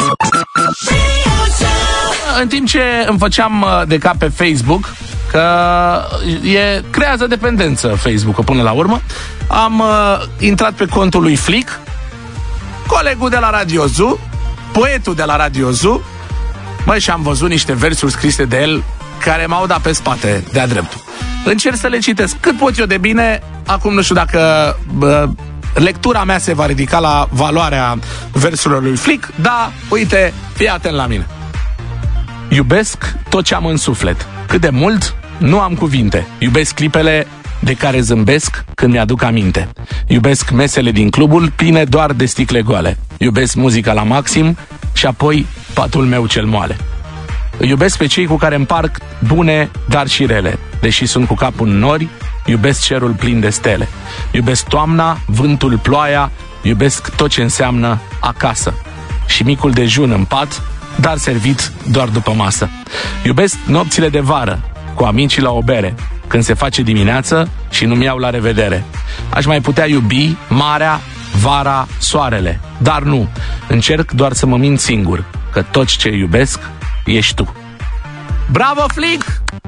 În timp ce îmi făceam de cap pe Facebook, că creează dependență Facebook-ul până la urmă, am intrat pe contul lui Flick, colegul de la Radio Zoo, poetul de la Radio Zoo, și am văzut niște versuri scrise de el care m-au dat pe spate de-a dreptul. Încerc să le citesc cât pot eu de bine. Acum nu știu dacă lectura mea se va ridica la valoarea versurilor lui Flick, dar uite, fii atent la mine. Iubesc tot ce am în suflet, cât de mult nu am cuvinte. Iubesc clipele de care zâmbesc când mi-aduc aminte. Iubesc mesele din clubul pline doar de sticle goale. Iubesc muzica la maxim și apoi patul meu cel moale. Îi iubesc pe cei cu care împarc bune, dar și rele. Deși sunt cu capul în nori, iubesc cerul plin de stele. Iubesc toamna, vântul, ploaia. Iubesc tot ce înseamnă acasă. Și micul dejun în pat, dar servit doar după masă. Iubesc nopțile de vară, cu amicii la o bere, când se face dimineață și nu-mi iau la revedere. Aș mai putea iubi marea, vara, soarele, dar nu. Încerc doar să mă mint singur, că tot ce iubesc ești tu. Bravo, Flick!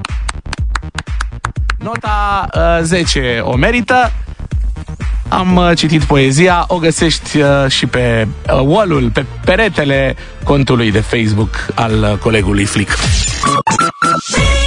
Nota 10 o merită. Am citit poezia, o găsești și pe wall-ul, pe peretele contului de Facebook al colegului Flick.